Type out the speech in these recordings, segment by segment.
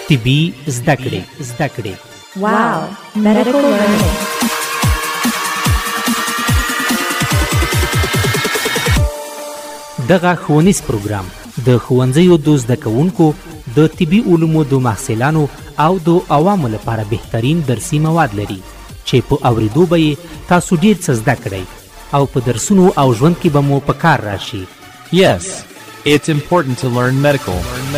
طبي زده کړې. Wow, medical learning. دغه ښوونیز پروګرام د ښوونځیو د زده کوونکو د طبي علومو د محصلانو او د عوامو لپاره بهترین درسي مواد لري چې په اوریدو به یې تاسو ډیر څه زده کړئ او په درسونو او ژوند کې به مو په کار راشي. Yes, it's important to learn medical.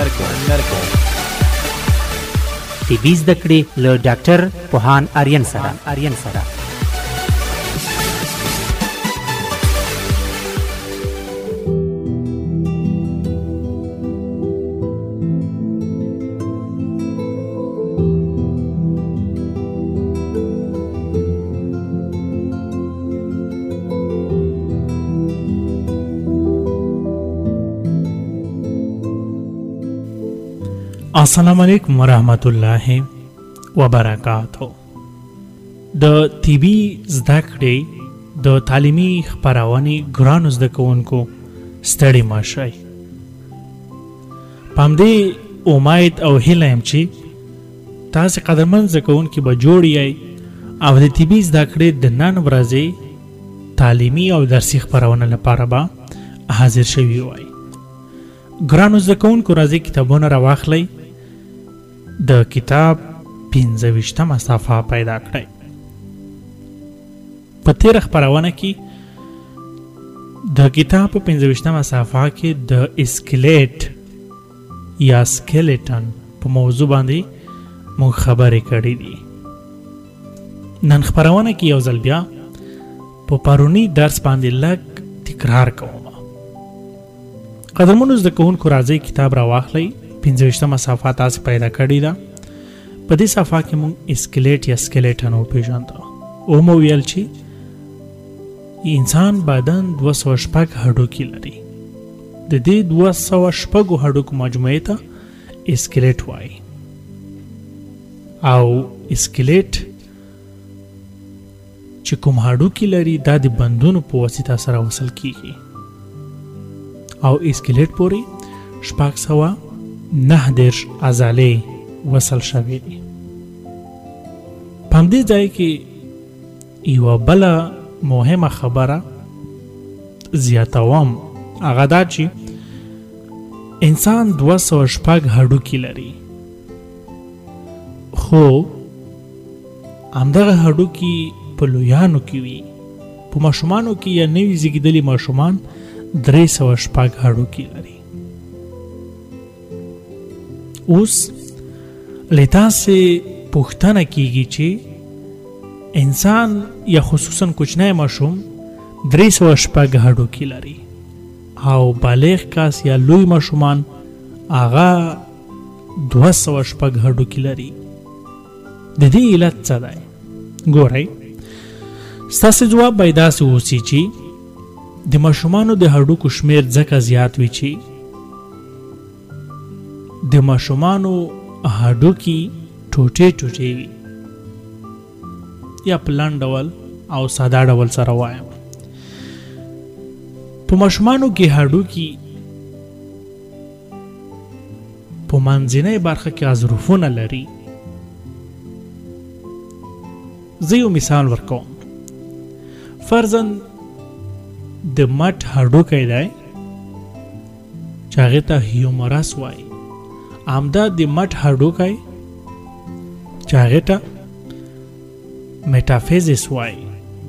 طبي زده کړې له ډاکټر پوهان آریان سره. السلام علیکم ورحمت الله وبرکاتہ. د طبي زده کړې د تعلیمي خپرونې ګرانو زده کوونکو ستړي مه شئ. په همدې امید او هیله یم چې تاسې قدرمن زده کوونکي به جوړ یئ او د طبي زده کړې د نن ورځې تعلیمي او درسي خپرونه لپاره به حاضر شوي وای. ګرانو زده کوونکو راځئ کتابونه راواخلئ، د کتاب 25مه صفحه پیدا کړئ. په تېره خپرونه کې د کتاب په 25مه صفحه کې د اسکلیټ یا سکلیټن په موضوع باندې موږ خبرې کړې دي. نن خپرونه کې یو ځل بیا په پرونی درس باندې لږ تکرار کوم. قدرمنو زده کوونکو راځئ کتاب راواخلئ. 25مه صفحه تاسې پیدا کړې ده. په دې صفحه کې موږ اسکلیټ یا سکلیټن وپېژانده او مو ویل چې انسان بدن 206 هډوکي لري. د دې 206 هډوکو مجموعې ته اسکلیټ وایي او اسکلیټ چې کوم هډوکي لري دا د بندونو په واسطه سره وصل کیږي او اسکلیټ پورې 609 عضلې وصل شوي دي. په همدې ځای کې یوه بله مهمه خبره زیاتوم، هغه دا چې انسان 206 هډوکي لري، خو همدغه هډوکي په لویانو کې وي. په ماشومانو کې یا نوي زیږېدلي ماشومان 306 هډوکي لري. اوس له تاسې پوښتنه کیږي چې انسان یا خصوصا کوچنی ماشوم 306 هډوکي لري او بالغ کس یا لوی ماشومان هغه 206 هډوکي لري. د دې علت څه دی؟ ګورئ، ستاسې ځواب به داسې اوسي چې د ماشومانو د هډوکو شمیر ځکه زیات وي چې د ماشومانو هډوکي ټوټې وي، یا په لنډ ډول او ساده ډول سره وایم. په ماشومانو کې هډوکي په منځنۍ برخه کې اظرفونه لري. زه یو مثال ورکوم. فرضاً د مټ هډوکی دی چې هغې ته هیومرس وایي. همدا د مټ هډوکی چې هغې ته میټافیزس وایي.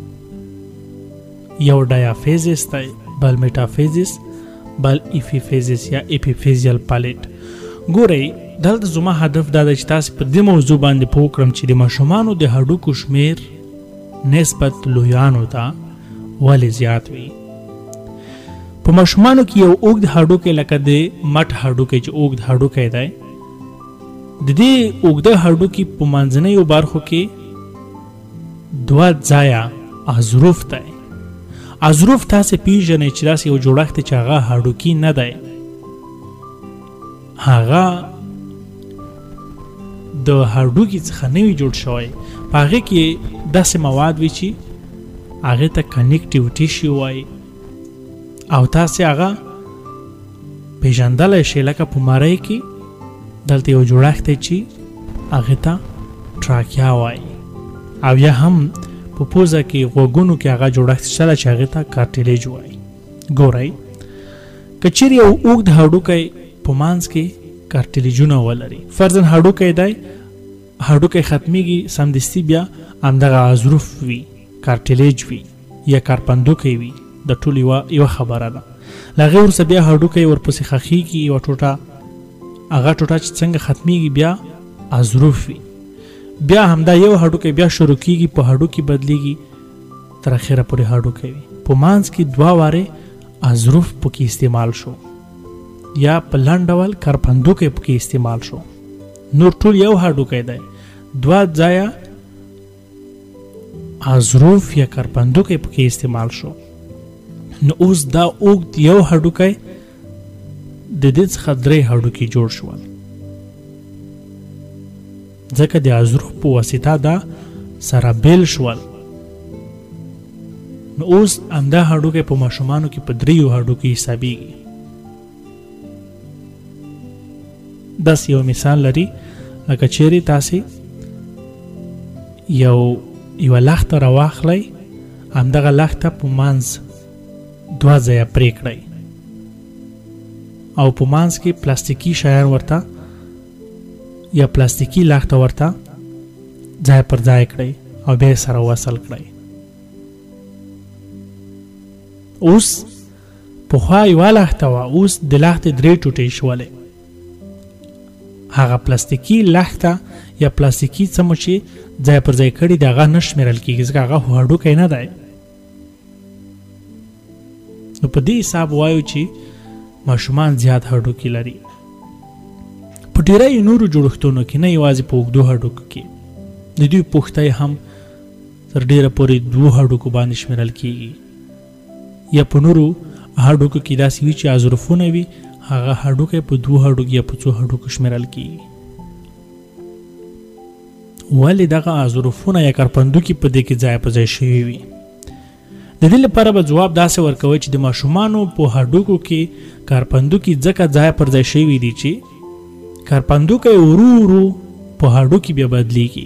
یو ډایافیزس دی، بل میټافیزس، بل ایپیفیزس یا ایپیفیزیل پلیټ. ګورئ، دلته زما هدف دا دی چې تاسې په دې موضوع باندې پوه کړم چې د ماشومانو د هډوکو شمیر نسبت لویانو ته ولې زیات وي. په ماشومانو کې یو اوږد هډوکی لکه د مټ هډوکی چې اوږد هډوکی دی، د دې اوږده هډوکي په منځنیو برخو کې 2 ځایه اظرف دی. اظرف تاسې پیژنئ چې داسې یو جوړښت دی چې هغه هډوکي نه دی، هغه د هډوکي څخه نوی جوړ شوی. په هغې کې داسې مواد وي چې هغې ته کنیکټیو ټیشو وایي او تاسې هغه پیژندلی شئ. لکه په مرۍ کې دلته یو جوړښت دی چې هغې ته ټراکیا وایي، او یا هم په پوزه کې غوږونو کې هغه جوړښت شته چې هغې ته کارټیلیج وایي. ګورئ، که چیرې یو اوږد هډوکی په منځ کې کارټیلیجونه ولري، فرضاً هډوکی دی، هډوکی ختمیږي سمدستي بیا همدغه اظروف وي، کارټیلیج وي یا کارپندوکی وي، د ټول یوه خبره ده. له هغې وروسته بیا هډوکی ورپسې ښخیږي، یوه ټوټه، هغه ټوټه چې څنګه ختمیږي بیا اظروف وي، بیا همدا یو هډوکی بیا شروع کیږي، په هډوکی بدلیږي، تر اخره پورې هډوکی وي. په منځ کې دوه وارې اظروف پکې استعمال شو یا په لنډ ډول کارپندوکی پکې استعمال شو. نور ټول یو هډوکی دی، دوه ځایه اظروف یا کارپندوکی پکې استعمال شو. نو اوس دا اوږد یو هډوکی د دې څخه درې هډوکي جوړ شول، ځکه د اظروف په واسطه دا سره بیل شول. نو اوس همدا هډوکی په ماشومانو کې په دریو هډوکي حسابیږي. داسې یو مثال لري، لکه چیرې تاسې یوه لښته راواخلئ، همدغه لښته په منځ دوه ځایه پرې کړئ او په منځ کې پلاستیکي شیان ورته یا پلاستیکي لښته ورته ځای پر ځای کړئ او بیا سره وصل کړئ. اوس پخوا یوه لښته وه، اوس د لښتې درې ټوټې شولې. هغه پلاستیکي لښته یا پلاستیکي څه مو چې ځای پر ځای کړي د هغه نه شمېرل کېږي، ځکه هغه هډوکی نه دی. نو په دې حساب وایو چې ماشومان زیات هډوکي لري. په ډېری نورو جوړښتونو کې، نه یوازې په اوږدو هډوکو کې، د دوی پوښتی هم تر ډېره پورې دوو هډوکو باندې شمېرل کېږي. یا په نورو هډوکو کې داسې وي چې اظروفونه وي، هغه هډوکی په دوو هډوکو یا په څو هډوکو شمېرل کېږي. ولې دغه اظروفونه یا کارپندوکي په دې کې ځای په ځای شوي وي؟ د دې لپاره به ځواب داسې ورکوي چې د ماشومانو په هډوکو کې کارپندوکي ځکه ځای پر ځای شوي دي چې کارپندوکی ورو ورو په هډوکي بیا بدلیږي.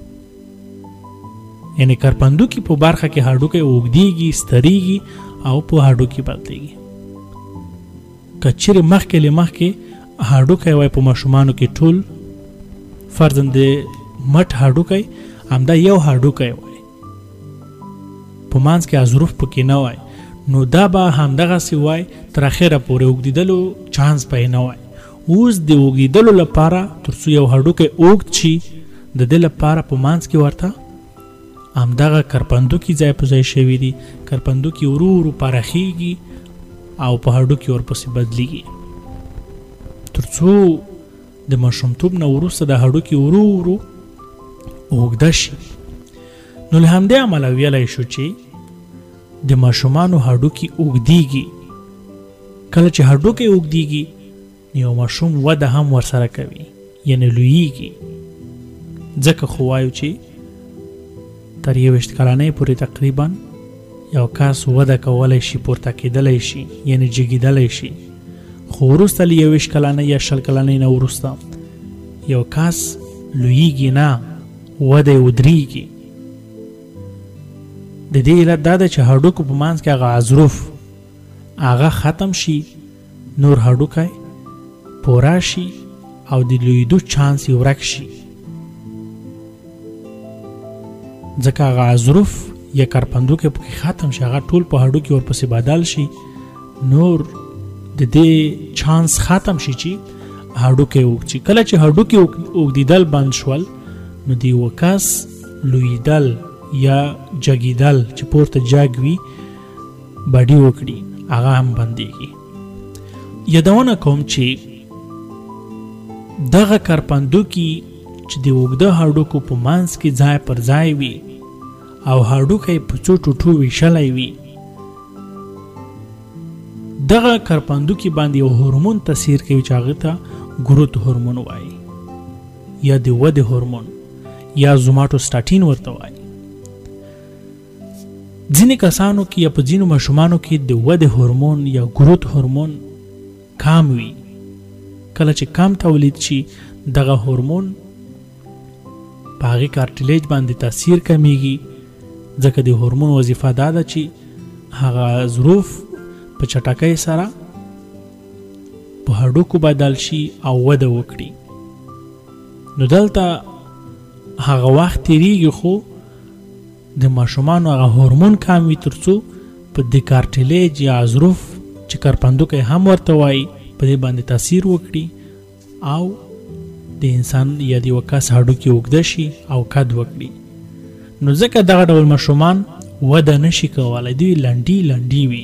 یعنی کارپندوکي په برخه کې هډوکی اوږدیږي، ستریږي او په هډوکي بدلیږي. که چیرې مخکې له مخکې هډوکی وای په ماشومانو کې ټول فرضاً د مټ هډوکی همدا یو هډوکی وای، په منځ کې اظروف پکې نه وای، نو دا به همدغسې وای تر اخره پورې اوږدېدلو چانس پې نه وای. اوس د اوږدېدلو لپاره تر څو یو هډوکی اوږد شي، د دې لپاره په منځ کې ورته همدغه کارپندوکي ځای په ځای شوي دي. کارپندوکي ورو ورو پراخیږي او په هډوکي ورپسې بدلیږي، تر څو د ماشومتوب نه وروسته د هډوکي ورو ورو اوږده شي. نو له همدې امله ویلی شو چې د ماشومانو هډوکي اوږدیږي. کله چې هډوکی اوږدیږي، یو ماشوم وده هم ورسره کوي، یعنې لوییږي. ځکه خو وایو چې تر 21 کلنۍ پورې تقریبا یو کس وده کولی شي، پورته کېدلی شي، یعنې جګېدلی شي. خو وروسته له 21 کلنۍ یا 20 کلنۍ نه وروسته یو کس لوییږي نه، وده یې ودرېږي. د دې علت دا ده چې هډوکو په منځ کې هغه اظروف هغه ختم شي، نور هډوکی پوره شي او د لویدو چانس یې ورک شي. ځکه هغه اظروف یا کارپندوکی پکې ختم شي، هغه ټول په هډوکي ورپسې بدل شي، نور د دې چانس ختم شي چې هډوکی اوږد شي. کله چې هډوکي اوږدېدل بند شول، نو د یوه کس لویدل یا جګېدل چې پورته جګ وي، بډي وکړي، هغه هم بندېږي. یادونه کوم چې دغه کارپندوکي چې د اوږده هډوکو په منځ کې ځای پر ځای وي او هډوکی په څو ټوټو ویشلی وي، دغه کارپندوکي باندې یو هورمون تاثیر کوي چې هغه ته ګروت هورمون وایي یا د ودې هورمون یا زوماټوسټاټین ورته وایي. ځینې کسانو کې یا په ځینو ماشومانو کې د ودې هورمون یا ګروت هورمون کم وي، کله چې کم تولید شي دغه هورمون په هغې کارټلیج باندې تاثیر کمیږي، ځکه د هورمون وظیفه دا ده چې هغه ظروف په چټکۍ سره په هډوکو بدل شي او وده وکړي. نو دلته هغه وخت تیریږي خو د ماشومانو هغه هورمون کم وي تر څو په د کارټلیج یا ظروف چې کرپندوکی هم ورته وایي په دې باندې تاثیر وکړي او د انسان یا د یوه کس هډوکي اوږده شي او قد وکړي. نو ځکه دغه ډول ماشومان وده نشي کولی، دوی لنډي لنډي وي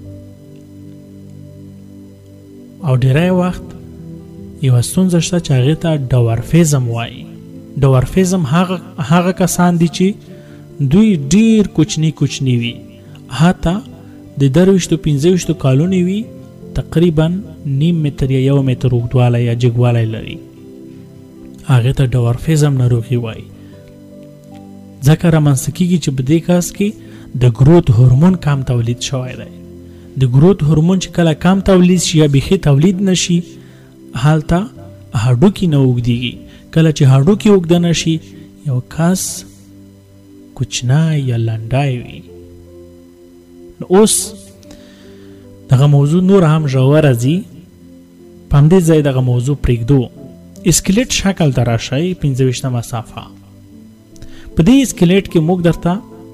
او ډیری وخت یوه ستونزه شته چې هغې ته ډورفیزم وایي. ډورفیزم هغه کسان دي چې دوی ډیر کوچني کوچني وي، حتی د 23-25 کالونو وي، تقریبا 0.5 متر یا 1 متر اوږدوالی یا جګوالی لري. هغې ته ډورفیزم ناروغي وایي. ځکه رامنځته کېږي چې په دې کس کې د ګروت هورمون کم تولید شوی دی. د ګروت هورمون چې کله کم تولید شي یا بیخي تولید نشي، هلته هډوکي نه اوږدېږي. کله چې هډوکي اوږده نشي یو کس کوچنی یا لنډی وي. نو اوس دغه موضوع نور هم ژوره ځي، په همدې ځای دغه موضوع پرېږدو. اسکلیټ شکل ته راشئ، 25مه صفحه. په دې اسکلیټ کې موږ درته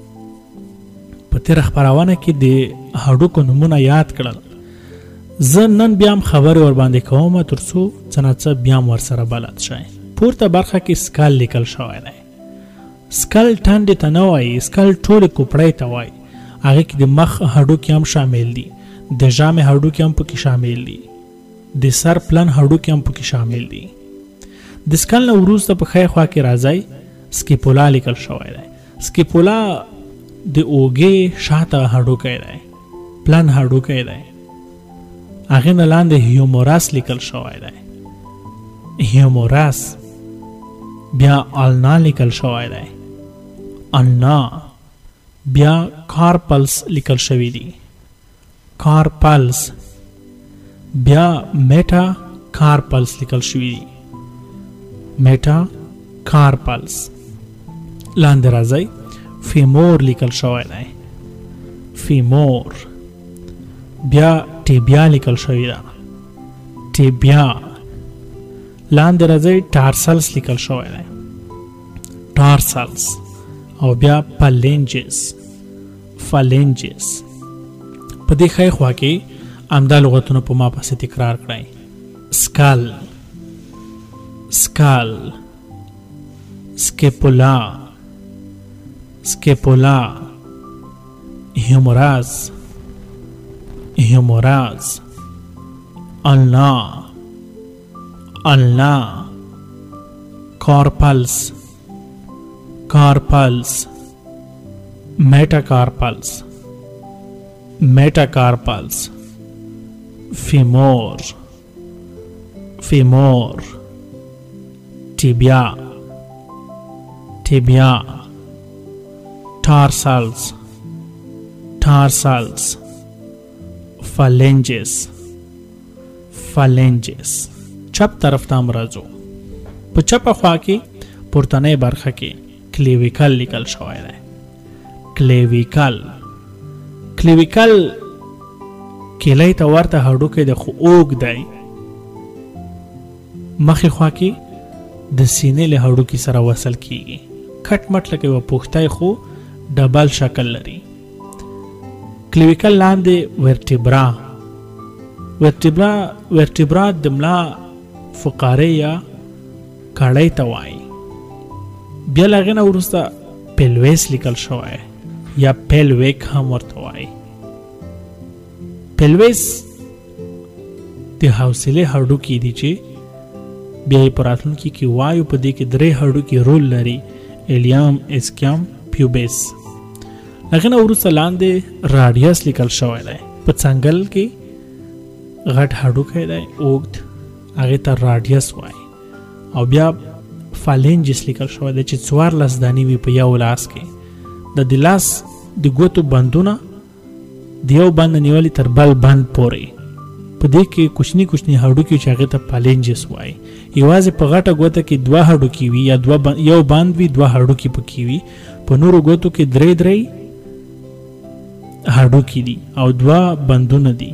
په تېره خپرونه کې د هډوکو نومونه یاد کړل. زه نن بیا هم خبرې ورباندې کوم تر څو څه نه څه بیا هم ورسره بلد شئ. پورته برخه کې سکل لیکل شوی دی. سکل ټنډې ته نه وایي، سکل ټولې کوپړۍ ته وایي. هغې کې د مخ هډوکي هم شامل دي، د ژامې هډوکي هم پکې شامل دي، د سر پلن هډوکي هم پکې شامل دي. د سکل نه وروسته په ښی خوا کې راځئ، سکیپولا لیکل شوی دی. سکیپولا د اوږې شاته هډوکی دی، پلن هډوکی دی. هغې نه لاندې هیومورس لیکل شوی دی. هیومورس بیا النا لیکل شوی دی. النا بیا کارپلس لیکل شوی دی. کارپلس بیا میټا کارپلس لیکل شوی دی. میټا کارپلس لاندې راځئ، فیمور لیکل شوی دی. فیمور بیا ټیبیا لیکل شوی ده. ټیبیا لاندې راځئ، ټارسلس لیکل شوی دی. ټارسلس او بیا فالنجز. فالنجز په دې ښی خوا کې همدا لغتونه په ما پسې تکرار کړئ. سکل، سکل، سکیپولا، سکیپولا، هیوموراز، هیوموراز، النا، النا، کارپلس، کارپلس، میټاکارپلس، میټاکارپلس، فیمور، فیمور، ټیبیا، ټیبیا، ټارسلز، ټارسلز، فالنجز، فالنجز. چپ طرف ته هم راځو. په چپه خوا کې پورتنۍ برخه کې کلیویکل لیکل شوی دی. کلیویکل، کلیویکل کیلۍ ته ورته هډوکی دی خو اوږد دی. مخې خوا کې د سینې له هډوکي سره وصل کیږي. کټ مټ لکه یوه پوښتی خو ډبل شکل لري. کلیویکل لاندې ورټیبرا، ورټیبرا، ورټیبرا د ملا فقارې یا کاړۍ ته وایي. بیا له هغې نه وروسته پیلویس لیکل شوی یا پیلویک هم ورته وایي. پیلویس د حوصلې هډوکي دي چې بیا یې په راتلونکي کې وایو په دې کې 3 هډوکي رول لري، الیام، اسکیام، پیوبیس. هغې نه وروسته لاندې راډیس لیکل شوی دی. په څنګل کې غټ هډوکی دی اوږد، هغې ته راډیس وایي. او بیا فالنجس لیکل شوی دی چې 14 دانې وي په یو لاس کې. د دې لاس د ګوتو بندونه د یو بند نیولي تر بل بند پورې په دې کې کوچني کوچني هډوکي چې هغې ته پالنجس وایي. یوازې په غټه ګوته کې 2 هډوکي وي یا یو باند وي 2 هډوکي پکې وي، په نورو ګوتو کې 3 هډوکي دي او 2 بندونه دي.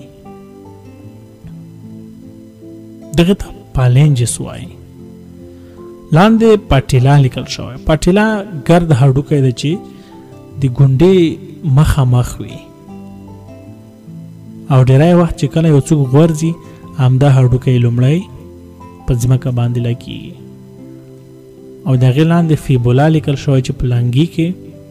دغه ته پالنجس وایي. لاندې پاټیلا لیکل شوی. پاټیلا ګرد هډوکی دی چې د ګونډې مخامخ وي او ډیری وخت چې کله یو څوک غورځي همدا هډوکی لومړی په ځمکه باندې لګېږي. او د هغې لاندې فیبولا لیکل شوی چې په لنګي کې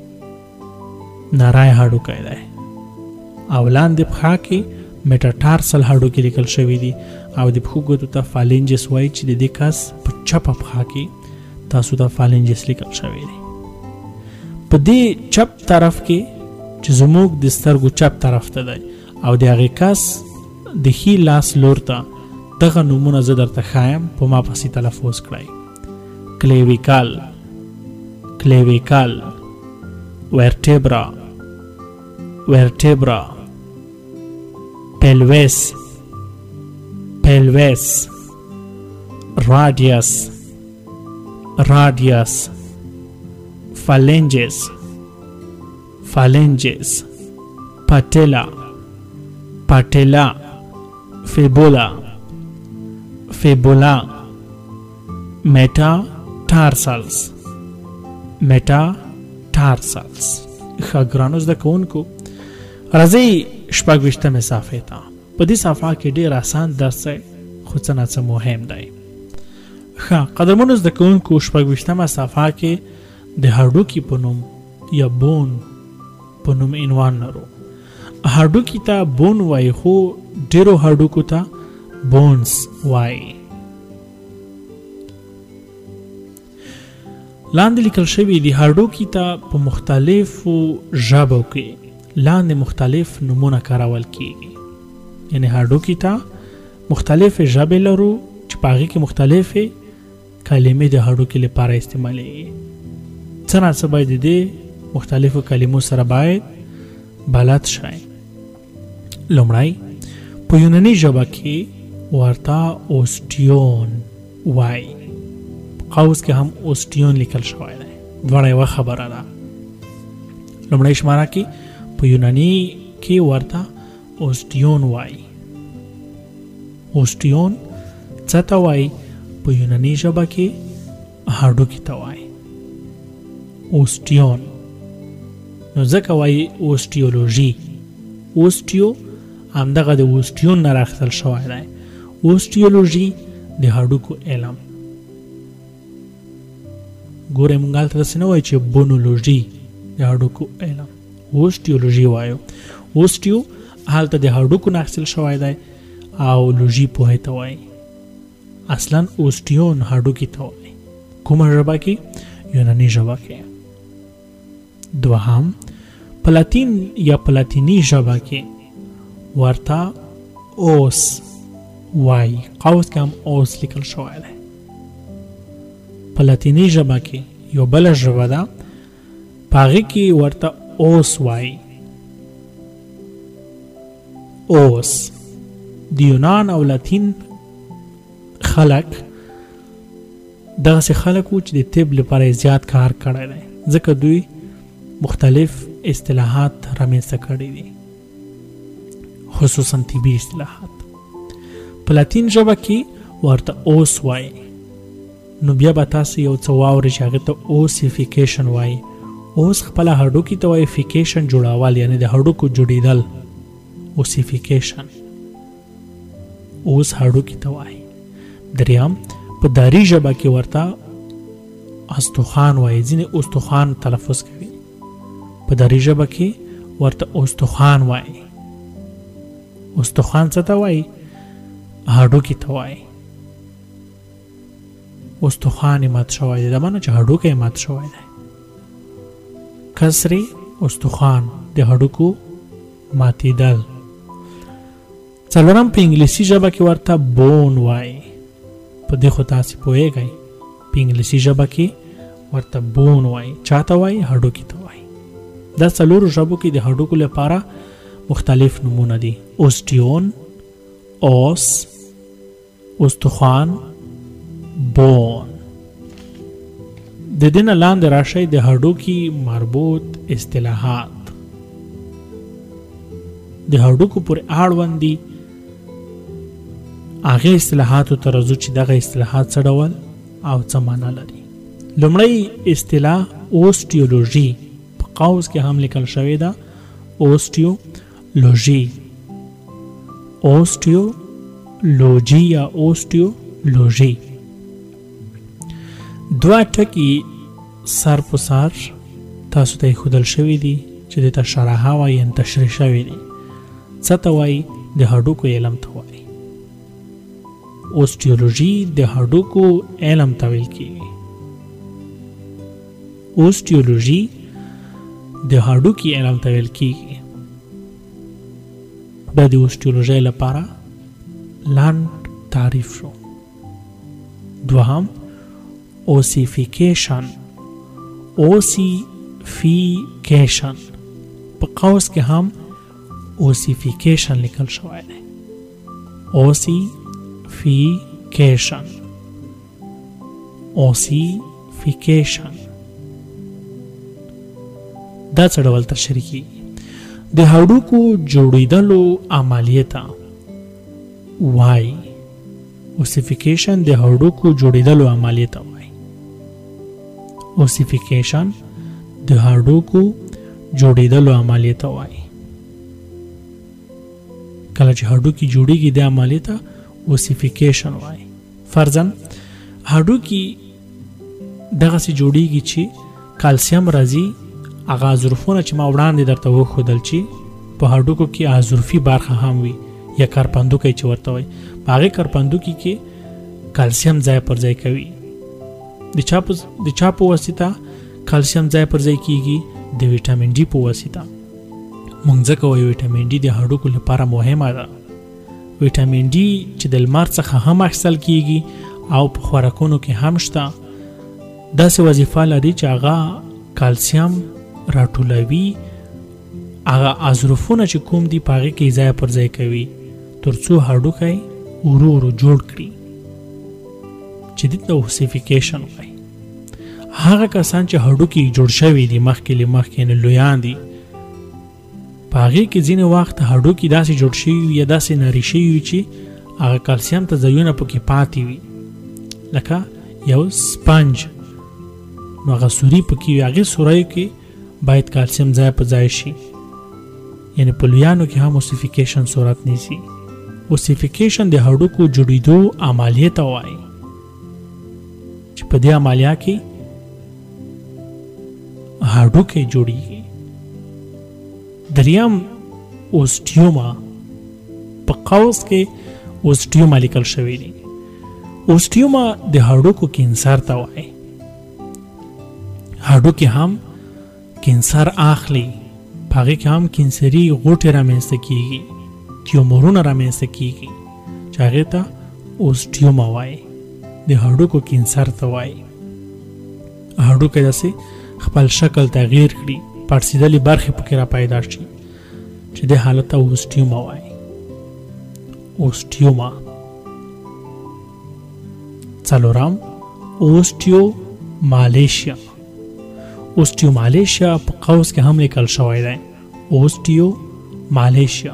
نری هډوکی دی او لاندې پښه کې میټاټارسل هډوکي لیکل شوي دي او د پښو ګوتو ته فالنجس وایي چې د دې کس په چپه پښه کې تاسو ته فالنجس لیکل شوی دی. په دې چپ طرف کې چې زموږ د سترګو چپ طرف ته دی او د هغې کس د ښي لاس لور ته دغه نومونه زه درته ښایم، په ما پسې تلفظ کړئ. کلیویکال، ورټیبرا، pelvis, radius, phalanges, patella, fibula, metatarsals. ښاګرانو زده کوونکو، راځئ 26مې صفحې ته. په دې صفحه کې ډېر آسان درس دی خو څه نه څه مهم دی. ښه قدرمنو زده کوونکو، 26مه صفحه کې د هډوکي په نوم یا بون په نوم عنوان لرو. هډوکي ته بون وایي خو ډېرو هډوکو ته بونز وایي. لاندې لیکل شوي دي هډوکي ته په مختلفو ژبو کې لاندې مختلف نومونه کارول کیږي. یعنی هډوکي ته مختلف ژبې لرو چې په هغې کې مختلفې کلمې د هډوکي لپاره استعمالیږي. څه نه څه باید د دې مختلفو کلمو سره باید بلد شئ. لومړی په یوناني ژبه کې ورته اوسټیون وایي. قوس کې هم اوسټیون لیکل شوی دی، دواړه یوه خبره ده. لومړی شماره کې په یوناني کې ورته اوسټیون وایي. اوسټیون څه ته وایي؟ په یوناني ژبه کې هډوکي ته وایي اوسټیون. نو ځکه وایي اوسټیولوژي. اوسټیو همدغه د اوسټیون نه راخیستل شوی دی. اوسټیولوژي د هډوکو علم. ګورئ موږ هلته داسې نه وایو چې بونولوژي د هډوکو علم، اوسټیولوژي وایو. اوسټیو هلته د هډوکو نه اخیستل شوی دی او لوژي پوهې ته وایي. اصلا اوسټیون هډوکي ته وایي. کومه ژبه کې؟ یوناني ژبه کې. دوهم په لاتین یا په لاتیني ژبه کې ورته اوس وایي. قوس کې هم اوس لیکل شوی دی. په لاتیني ژبه کې یو بله ژبه ده، په هغې کې ورته اوس وایي. اوس د یونان او لاتین خلک دغسې خلک وو چې د طب لپاره زیات کار کړی دی، ځکه دوی مختلف اصطلاحات رامنځته کړي دي، خصوصا طبي اصطلاحات. په لاتین ژبه کې ورته اوس وایي. نو بیا به تاسو یو څه واورئ چې هغې ته اوسیفیکیشن وایي. اوس خپله هډوکي ته وایي، فیکیشن جوړول یعنی د هډوکو جوړېدل، اوسیفیکیشن. اوس هډوکي ته وایي. دریم په داري ژبه کې ورته استخوان وایي. ځینې استخوان تلفظ کوي. په داري ژبه کې ورته استخوان وایي. استخوان څه ته وایي؟ هډوکي ته وایي. استخوان یې مات شوی دی، دا معنی چې هډوکی یې مات شوی دی. کسری استخوان د هډوکو ماتېدل. څلورم په انګلیسي ژبه کې ورته بون وایي. په دې خو تاسې پوهېږئ، په انګلیسي ژبه کې ورته بون وایي. چا ته وایي؟ هډوکي ته وایي. دا څلورو ژبو کې د هډوکو لپاره مختلف نومونه دي: اوسټیون، اوس استخوان بون. د دې نه لاندې راشئ د هډوکي مربوط اصطلاحات. د هډوکو پورې اړوند دي هغې اصطلاحاتو ته راځو چې دغه اصطلاحات څه ډول او څه معنا لري. لومړی اصطلاح اوسټیولوژي په قوس کې هم لیکل شوې ده. اوسټیولوژي، اوسټیولوژي یا اوسټیولوژي دوه ټکي سر په سر تاسو ته ښودل شوي دي چې دې ته شرحه وایي یا تشریح شوي دي. څه ته وایي؟ د هډوکو علم ته وایي. اوسټیولوژي د هډوکو علم ته ویل کېږي. اوسټیولوژي د هډوکي علم ته ویل کېږي. دا د اوسټیولوژي لپاره لنډ تعریف شو. دوهم اوسیفیکیشن. اوسیفیکیشن په قوس کې هم اوسیفیکیشن لیکل شوی دی. اوسیفیکیشن، اوسیفیکیشن دا څه ډول تشریح کیږي؟ د هډوکو جوړېدلو عملیې ته وایي. اوسیفیکیشن د هډوکو جوړېدلو عملیې ته وایي. اوسیفیکیشن د هډوکو جوړېدلو عملیې ته وایي. کله چې هډوکي جوړېږي د عملیې ته اوسیفیکیشن وایي. فرضاً هډوکي دغسې جوړېږي چې کلسیم راځي. هغه اظرفونه چې ما وړاندې درته وښودل چې په هډوکو کې اظرفي برخه هم وي یا کرپندوکی چې ورته وایي. په هغې کرپندوکي کې کلسیم ځای پر ځای کوي. د چا په واسطه کلسیم ځای پر ځای کیږي؟ د ویټامین ډي په واسطه. مونږ ځکه وایو ویټامین ډي د هډوکو لپاره مهمه ده. ویټامین ډي چې د لمر څخه هم اخیستل کیږي او په خوراکونو کې هم شته. داسې وظیفه لري چې هغه کلسیم راټولوي، هغه اظرفونه چې کوم دي په هغې کې ځای پر ځای کوي تر څو هډوکی ورو ورو جوړ کړي چې دې ته اوسیفیکیشن وایي. هغه کسان چې هډوکي جوړ شوي دي مخکې له مخکې یعنې لویان دي، په هغې کې ځینې وخت هډوکي داسې جوړ شوي وي یا داسې نري شوي وي چې هغه کلسیم ته ځایونه پکې پاتې وي لکه یو سپنج. نو هغه سوري پکې وي، هغې سوریو کې باید کلسیم ځای په ځای شي. یعنې په لویانو کې هم اوسیفیکیشن صورت نیسي. اوسیفیکیشن د هډوکو جوړېدو عملیې ته وایي چې په دې عملیه کې هډوکی جوړېږي. دریم اوسټیوما. په قوس کې اوسټیوما لیکل شوی دی. اوسټیوما د هډوکو کینسر ته وایي. هډوکي هم کینسر اخلي، په هغې کې هم کینسري غوټې رامنځته کېږي، تیومورونه رامنځته کېږي چې هغې ته اوسټیوما وایي. د هډوکو کینسر ته وایي. هډوکی داسې خپل شکل تغییر کړي، پړسېدلې برخې پکې را پیدا شي چې دې حالت ته اوسټیوما وایي. اوسټیوما. څلورم اوسټیومالیشیا. اوسټیومالیشیا په قوس کې هم لیکل شوی دی. اوسټیومالیشیا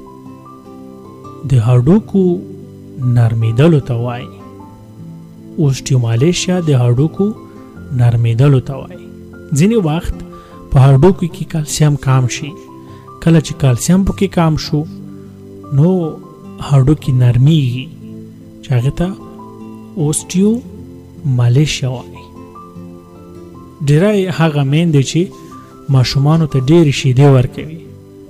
د هډوکو نرمېدلو ته وایي. اوسټیومالیشیا د هډوکو نرمېدلو ته وایي. ځینې وخت په هډوکو کې کلسیم کم شي. کله چې کلسیم پکې کم شو نو هډوکي نرمېږي چې هغې ته اوسټیومالیشیا وایي. ډېری هغه میندې چې ماشومانو ته ډېرې شیدې ورکوي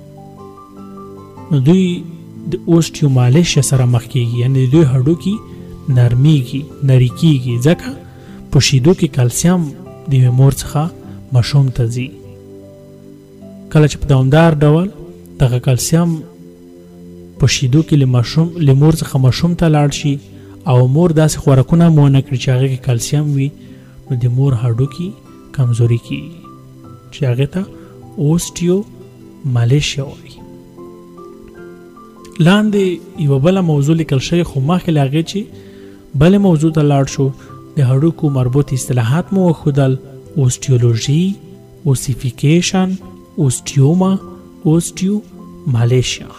نو دوی د اوسټیومالیشیا سره مخ کېږي، یعنې د دوی هډوکي نرمېږي، نري کېږي، ځکه په شیدو کې کلسیم د یوې مور څخه ماشوم ته ځي. کله چې په دوامدار ډول دغه کلسیم په شیدو کې له مور څخه ماشوم ته لاړ شي او مور داسې خوراکونه هم ونه کړي چې هغې کې کلسیم وي، نو د مور هډوکي کمزوري کېږي چې هغې ته اوسټیومالیشیا وایي. لاندې یو بل موضوع لیکل شوی خو مخکې له هغې چې بلې موضوع ته لاړ شو د هډوکو مربوط اصطلاحات مو وښودل: اوسټیولوژي، اوسیفیکیشن، اوسټیوما، اوسټیومالیشیا.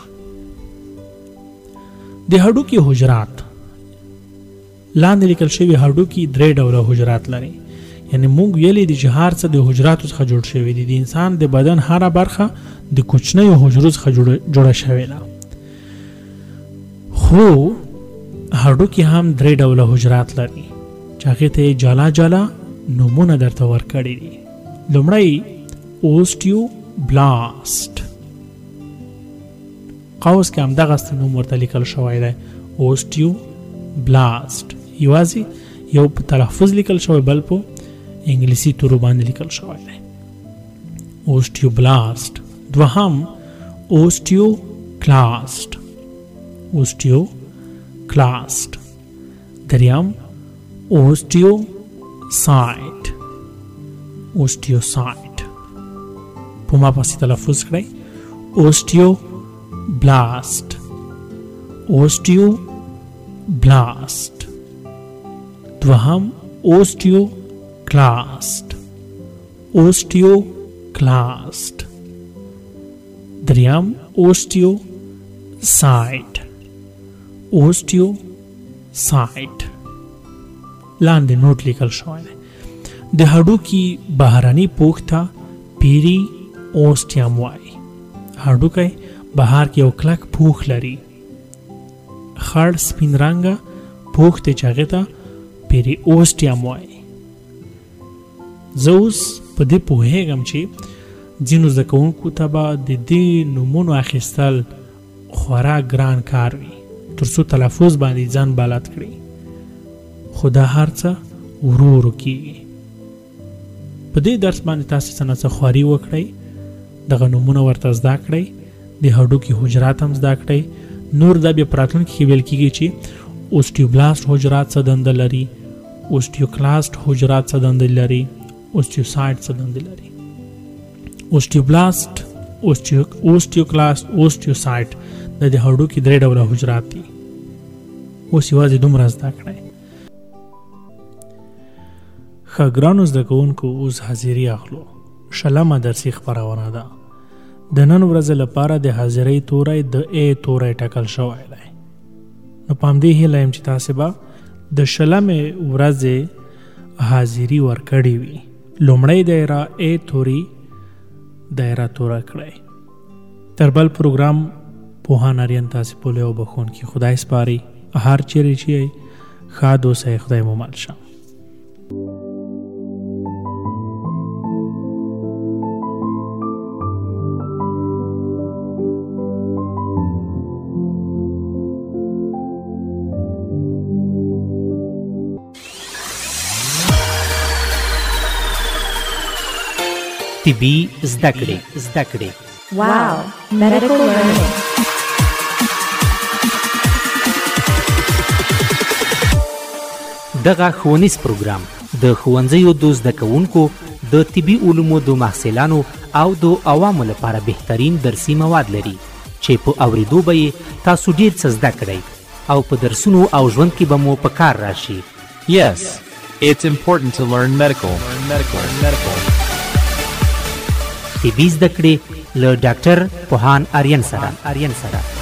د هډوکي حجرات لاندې لیکل شوي هډوکي 3 ډوله حجرات لري. یعنی موږ ویلي دي چې هر څه د حجراتو څخه جوړ شوی دي. د انسان د بدن هره برخه د کوچنیو حجرو څخه جوړه شوې ده. خو هډوکي هم 3 ډوله حجرات لري چې هغې ته جلا جلا نومونه درته ورکړي دي. لومړی اوسټیوبلاست، قوس کې همدغسې نوم ورته لیکل شوی دی، اوسټیوبلاست. یوازې یو په تلفظ لیکل شوی، بل په انګلیسي تورو باندې لیکل شوی دی، اوسټیوبلاست. دوهم اوسټیوکلاست، اوسټیوکلاست. دریم اوسټیوسایټ، اوسټیوسایټ. په ما پسې تلفظ کړئ: اوسټیوبلاست، اوسټیوبلاست. دوهم اوسټیوکلاست، اوسټیوکلاست. دریم اوسټیوسایټ، اوسټیوسایټ. لاندې نوٹ لیکل شوی دی. د هډوکي بهرني پوښ ته پیری اوسټیوم وایي. هډوکی بهر کې یو کلک پوښ لري، خړ سپین رنګه پوښ دی چې هغې ته پیری اوسټیوم وایي. زه اوس په دې پوهېږم چې ځینو زده کوونکو ته به د دې نومونو اخیستل خورا ګران کار وي تر څو تلفظ باندې ځان بلد کړي، خو دا هر څه ورو ورو کېږي. په دې درس باندې تاسې څه نه څه خواري وکړئ، دغه نومونه ورته زده کړئ، د هډوکي حجرات هم زده کړئ. نور دا بیا په راتلونکي کې ویل کېږي چې اوسټیوبلاست حجرات څه دنده لري، اوسټیوکلاست حجرات څه دنده لري، اوسټیوسایټ څه دنده لري. اوسټیوبلاست، اوسټیوکلاست، اوسټیوسایټ د هډوکي 3 ډوله حجرات دي. اوس یوازې دومره زده کړئ. ښه ګرانو زده کوونکو، اوس حاضري اخلو. 20مه درسي خپرونه ده. د نن ورځې لپاره د حاضرۍ توری د A توری ټاکل شوی دی. نو په همدې هیله یم چې تاسې به د 20مې ورځې حاضري ورکړې وي. لومړۍ دایره A توري دایره توره کړئ. تر بل پروګرام پوهان اریان تاسې پولی او بخونکي خدای سپاري. هر چیرې چې ښاد اوسئ، خدای مو مل شه. طبي زده کړې. Wow, medical learning. دغه ښوونیز پروګرام د ښوونځیو د زده کوونکو، د طبي علومو د محصلانو او د عوامو لپاره بهترین درسي مواد لري چې په اوریدو به یې تاسو ډېر څه زده کړئ او په درسونو او ژوند کې به مو په کار راشي. Yes, it's important to learn medical. طبي زده کړې له ډاکټر پوهان اریان سره.